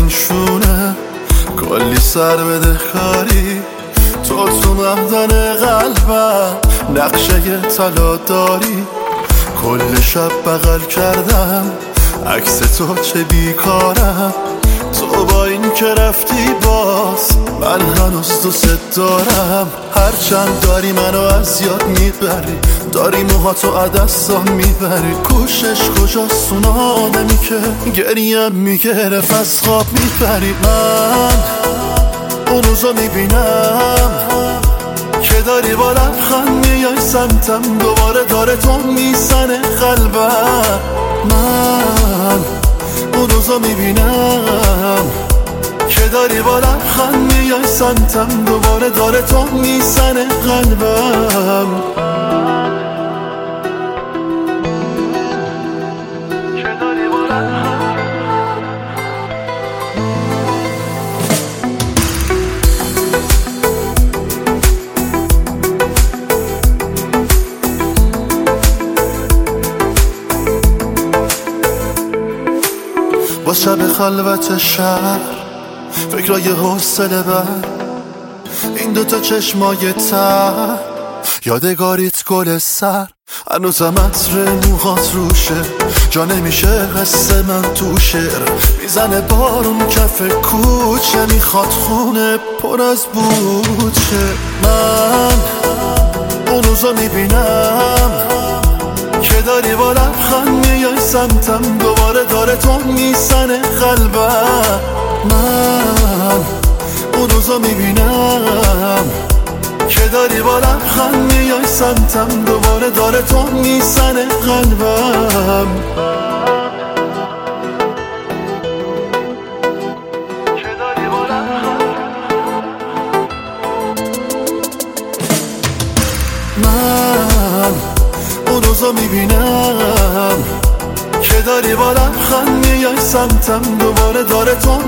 این شونه کلی سر بده کاری، تو معدن قلبم نقشه طلا داری. کل شب بغل کردم عکس تو چه بیکارم، تو با این که رفتی باز من هنوز دوست دارم. هرچند داری منو از یاد میبری، داری موهاتو عدستان میبری، کوشش کجاست اون آدمی که گریم میگرف از خواب میبری. من اون روزو میبینم که داری با لبخند میای سمتم، دوباره داره تو میزنه قلبم. من اون روزو میبینم که داری با لبخند میای سمتم، دوباره داره تو میزنه قلبم. با شب خلوت شهر فکرای حوصله بر، این دوتا چشمای تر یادگاریت گل سر، هنوزم عطر موهات روشه، جا نمیشه قصه من تو شعر. میزنه بارون کف کوچه، میخواد خونه پر از بوچه. من اون روزو میبینم که داری با لبخند میای سمتم، دوباره داره تو میزنه قلبم. من اون روزو میبینم که داری با لبخند میای سمتم، دوباره داره تو میزنه قلبم. من اون روزو میبینم که داری با لبخند میای سمتم، دوباره داره تو